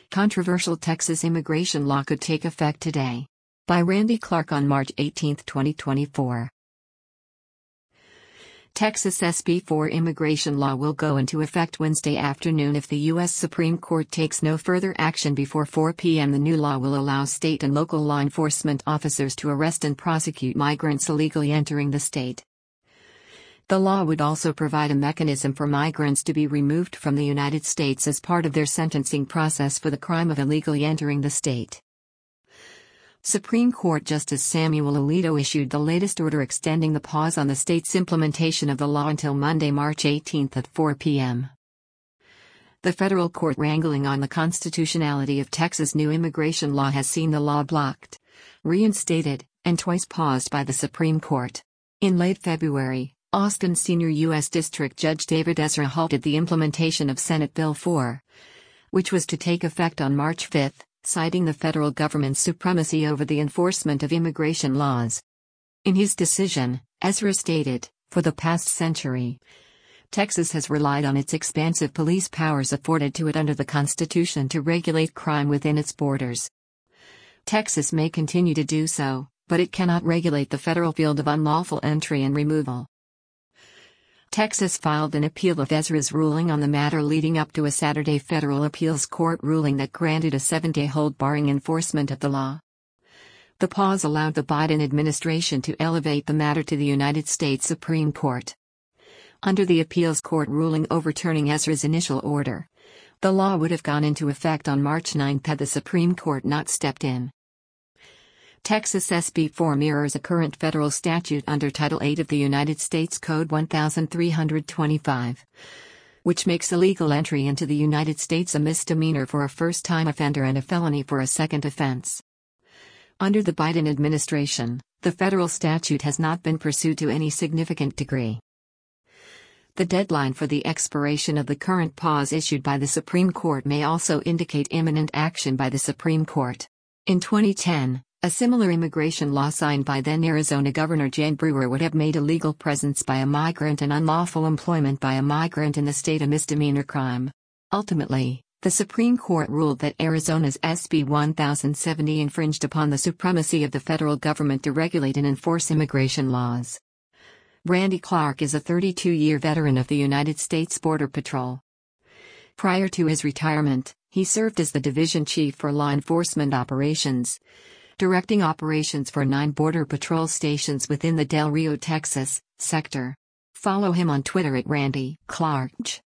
Controversial Texas immigration law could take effect today. By Randy Clark on March 18, 2024. Texas SB 4 immigration law will go into effect Wednesday afternoon if the U.S. Supreme Court takes no further action before 4 p.m. The new law will allow state and local law enforcement officers to arrest and prosecute migrants illegally entering the state. The law would also provide a mechanism for migrants to be removed from the United States as part of their sentencing process for the crime of illegally entering the state. Supreme Court Justice Samuel Alito issued the latest order extending the pause on the state's implementation of the law until Monday, March 18 at 4 p.m. The federal court wrangling on the constitutionality of Texas' new immigration law has seen the law blocked, reinstated, and twice paused by the Supreme Court. In late February, Austin Senior U.S. District Judge David Ezra halted the implementation of Senate Bill 4, which was to take effect on March 5, citing the federal government's supremacy over the enforcement of immigration laws. In his decision, Ezra stated, "For the past century, Texas has relied on its expansive police powers afforded to it under the Constitution to regulate crime within its borders. Texas may continue to do so, but it cannot regulate the federal field of unlawful entry and removal." Texas filed an appeal of Ezra's ruling on the matter leading up to a Saturday federal appeals court ruling that granted a 7-day hold barring enforcement of the law. The pause allowed the Biden administration to elevate the matter to the United States Supreme Court. Under the appeals court ruling overturning Ezra's initial order, the law would have gone into effect on March 9 had the Supreme Court not stepped in. Texas SB 4 mirrors a current federal statute under Title 8 of the United States Code 1325, which makes illegal entry into the United States a misdemeanor for a first-time offender and a felony for a second offense. Under the Biden administration, the federal statute has not been pursued to any significant degree. The deadline for the expiration of the current pause issued by the Supreme Court may also indicate imminent action by the Supreme Court. In 2010, a similar immigration law signed by then Arizona Governor Jay Brewer would have made illegal presence by a migrant and unlawful employment by a migrant in the state a misdemeanor crime. Ultimately, the Supreme Court ruled that Arizona's SB 1070 infringed upon the supremacy of the federal government to regulate and enforce immigration laws. Randy Clark is a 32-year veteran of the United States Border Patrol. Prior to his retirement, he served as the division chief for law enforcement operations, directing operations for 9 Border Patrol stations within the Del Rio, Texas, sector. Follow him on Twitter at Randy Clark.